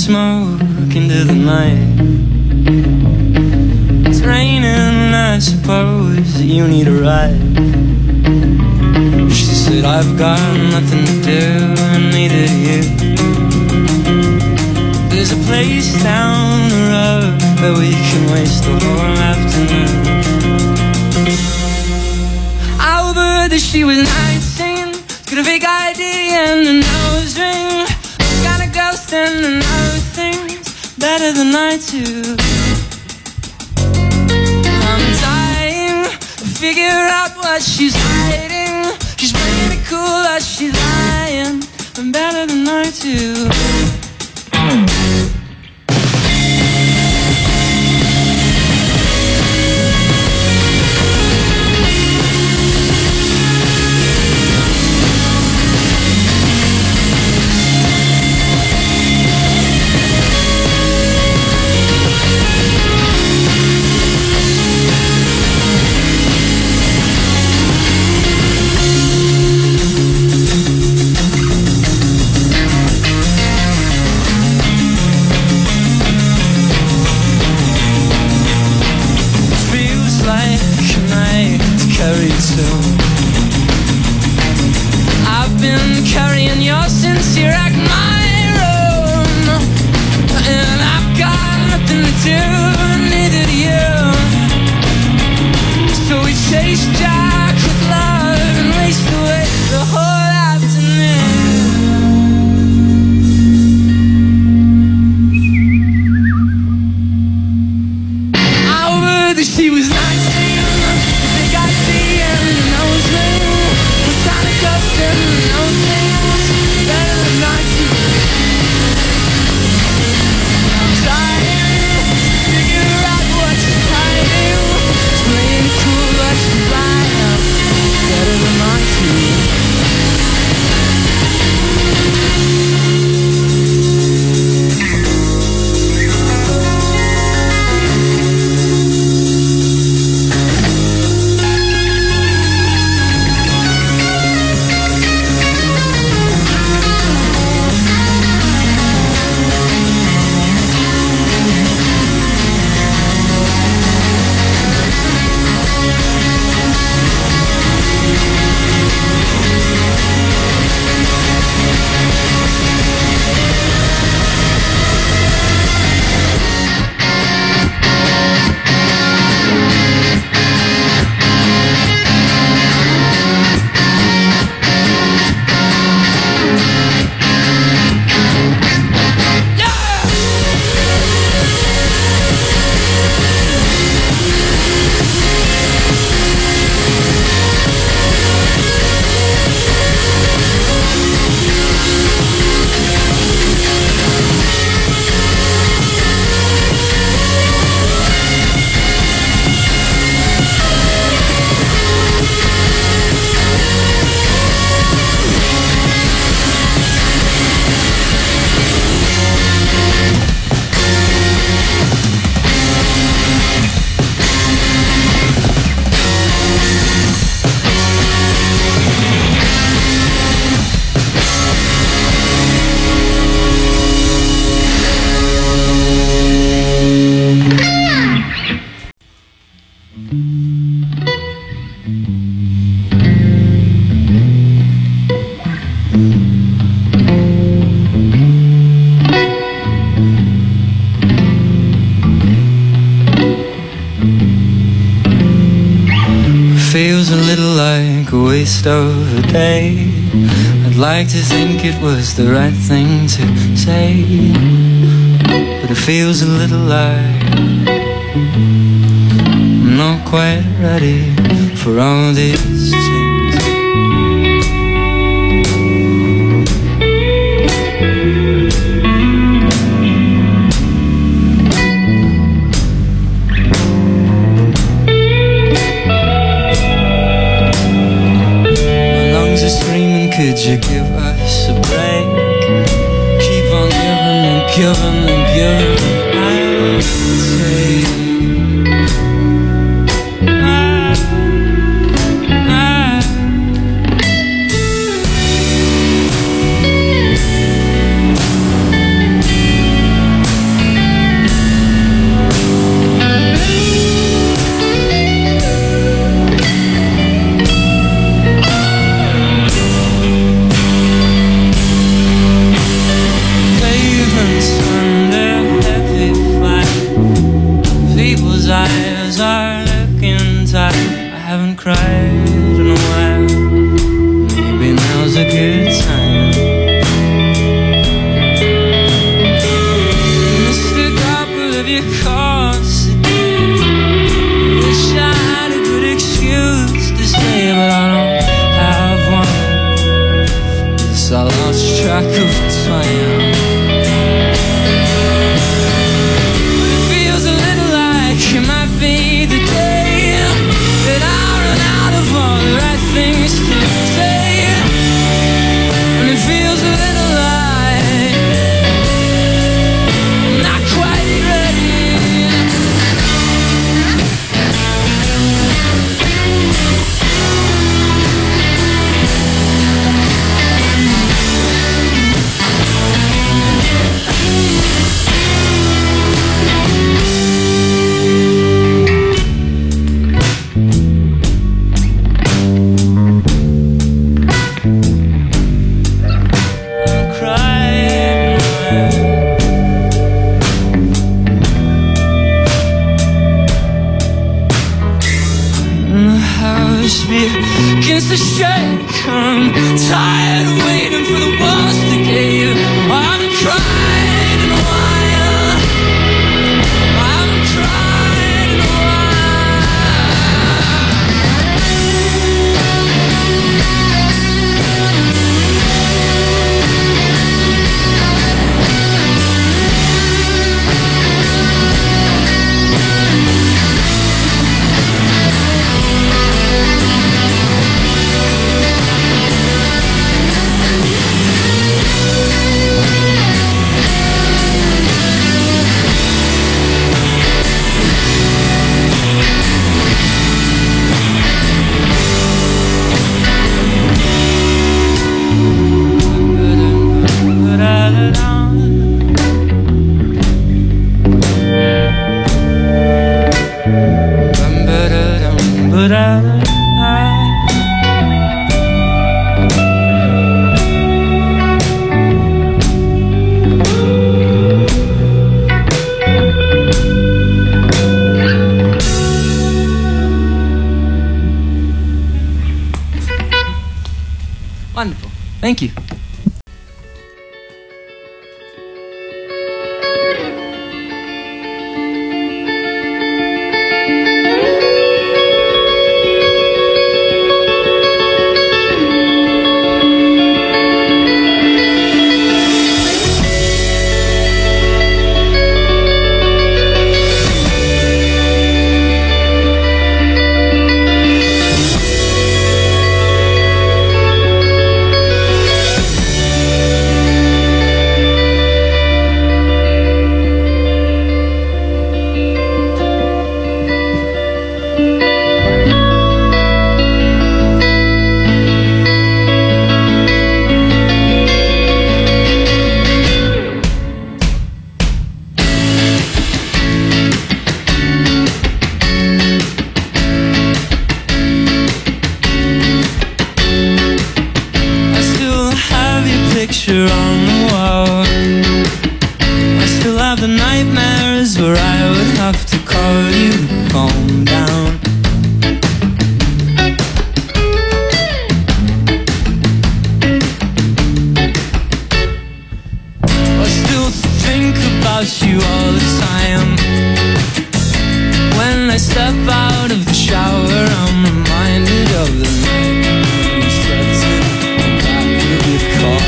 smoke into the night. It's raining, I suppose that you need a ride. She said, I've got nothing to do, and neither do you. There's a place down the road where we can waste the whole afternoon. Oh, but that she was 19, got a big ID and a nose ring, got a ghost and another thing's better than I do. I'm dying to figure out what she's hiding. She's really cool, but she's lying, I'm better than I do. I've been carrying your sins here at my room, and I've got nothing to do, neither do you. So we chase Jack with love and waste away the whole afternoon. Oh, but she was 19. Feels a little like a waste of a day. I'd like to think it was the right thing to say, but it feels a little like I'm not quite ready for all these changes. Could you give us a break? Keep on giving and giving and giving. I'll take. eyes are looking tired. I haven't cried in a while. Maybe now's a good time. Missed a couple of your calls today. Wish I had a good excuse to stay, but I don't have one. Guess I lost track of time. It might be the day that I run out of all the right things to say, and it feels a little like I'm not quite ready. Begins to shake. I'm tired of waiting for the walls to cave. I haven't cried in a while. I haven't cried in a Wonderful. Thank you. Picture on the wall. I still have the nightmares where I would have to call you to calm down. I still think about you all the time. When I step out of the shower, I'm reminded of the night you slept in the back of your car.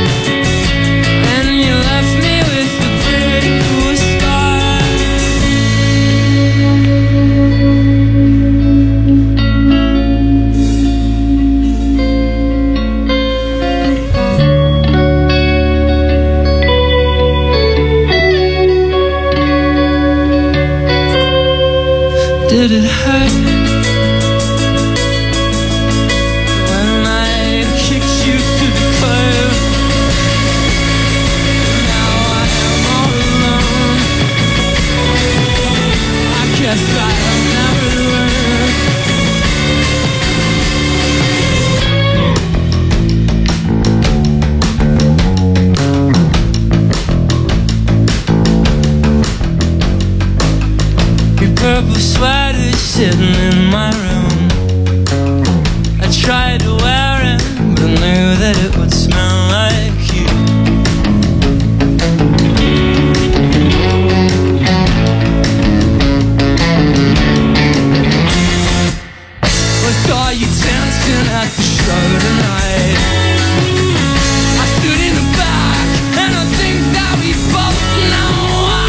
Did it hurt when I kicked you to the curb? Now I am all alone. I guess I'll never learn. You purple sweater sitting in my room. I tried to wear it, but I knew that it would smell like you. I saw you dancing at the show tonight. I stood in the back, and I think that we both know why.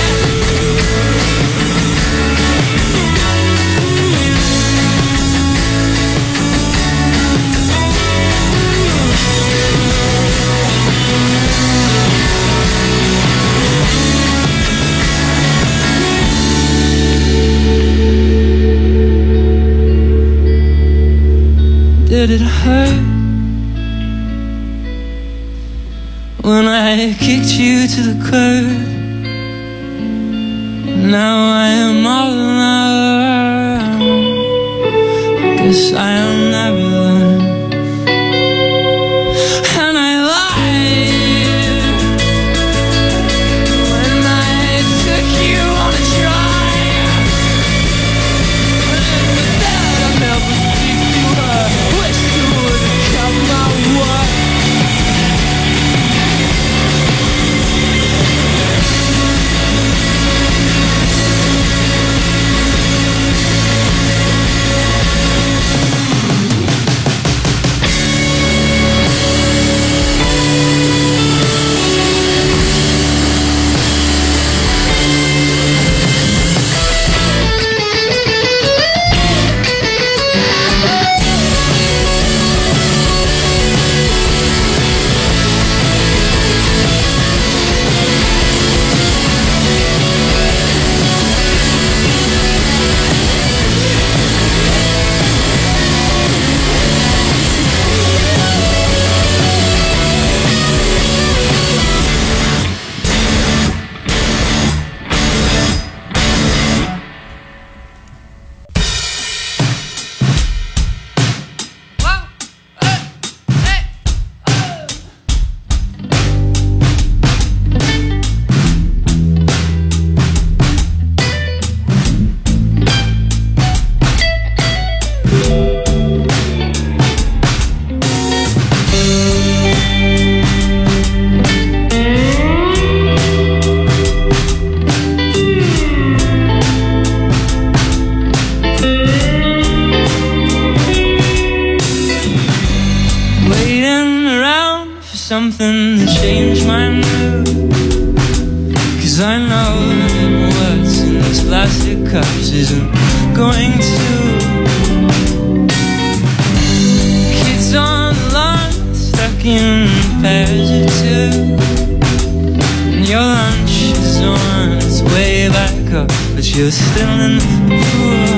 Did it hurt when I kicked you to the curb? Now I am all alone. Guess I'll never learn. And I lied when I took you on a drive. But instead I never speak to her. Wish you would have come my way. Something to change my mood, 'cause I know that what's in these plastic cups isn't going to. Kids on the lawn, stuck in pairs of two, and your lunch is on its way back up, but you're still in the pool.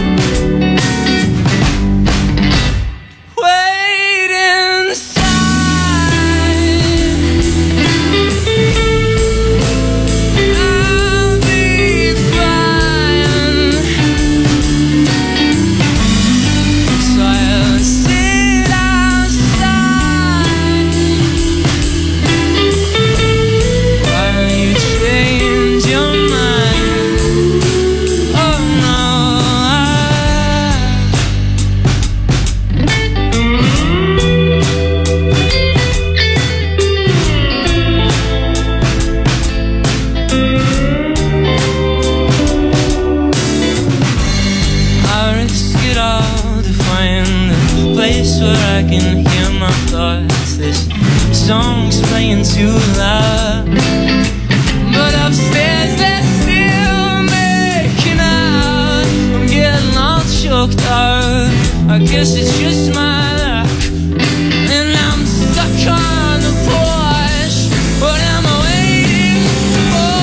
Songs playing too loud, but upstairs they're still making out. I'm getting all choked out. I guess it's just my luck, and I'm stuck on the porch. What am I waiting for?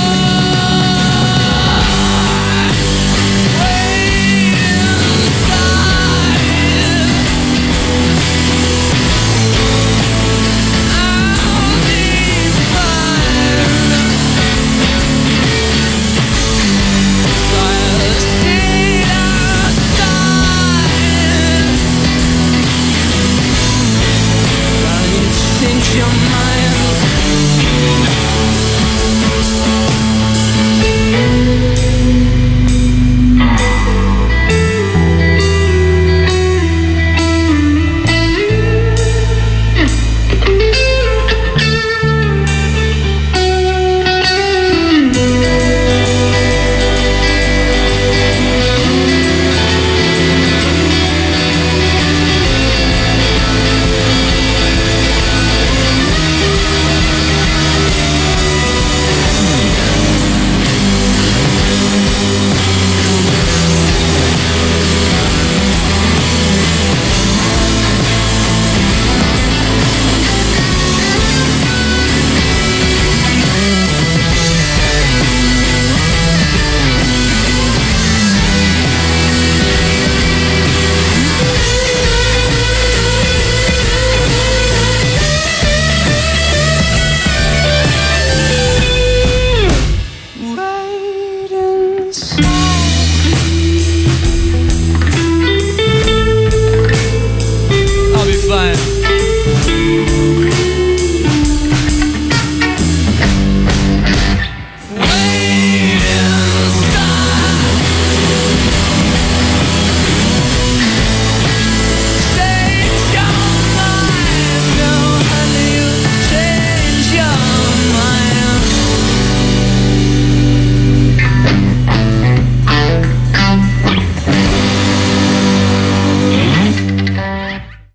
inside.